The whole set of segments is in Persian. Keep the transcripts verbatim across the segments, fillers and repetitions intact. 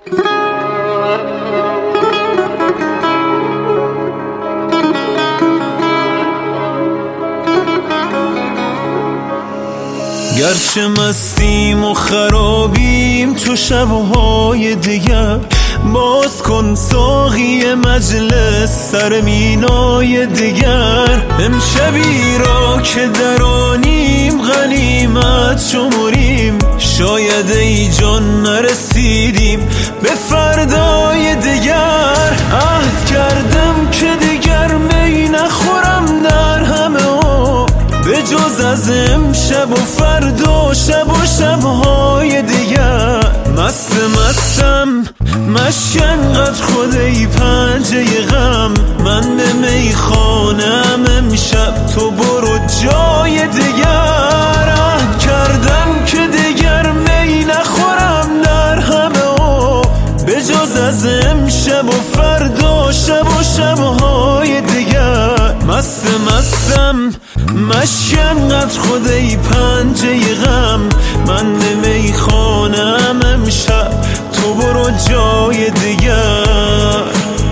گرچه مستیم و خرابیم تو شبهای دیگر، باز کن ساقی مجلس سر مینای دیگر. امشبی را که درانیم غنیمت شمریم، شاید ای جان نرسیدیم به فردای دیگر. عهد کردم که دیگر می نخورم در همه عمر، به جز از امشب و فردا شب و شبهای دیگر. مست مستم مشک انقدر خود ای پنجه غم، من به میخانم امشب تو برو جای دیگر. عهد کردم که دیگر می نخورم در همه عمر، به جز از امشب و فردا شب و شبهای دیگر. مست مستم مشک انقدر خود ای پنجه غم، من به میخانم امشب تو برو جای دیگر.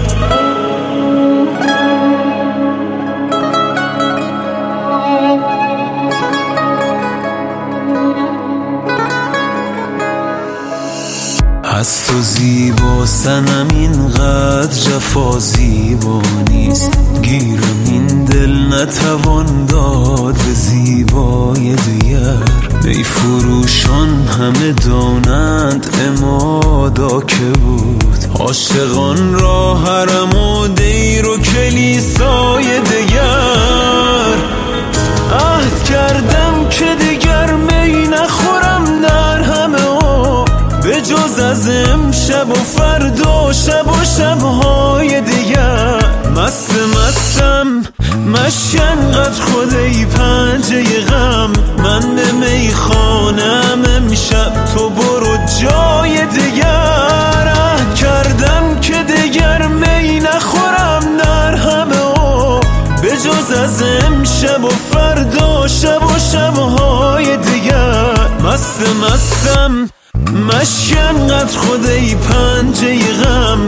از تو زیبا سنم اینقدر جفا زیبا نیست، گیرم این دل نتوان داد به زیبای دیگر. ای فروشان همه دانند امادا که بود، عاشقان را حرم و دیر و کلیسای دیگر. عهد کردم که دیگر می نخورم در همه عمر، به جز از امشب و فردا شب و شبهای دیگر. مست مستم مشک انقدر خود ای پنجه غم، من به میخانم امشب تو برو جای دیگر. عهد کردم که دیگر می نخورم در همه عمر، به جز از امشب و فردا شب و شبهای دیگر. مست مستم مشک انقدر خود ای پنجه غم،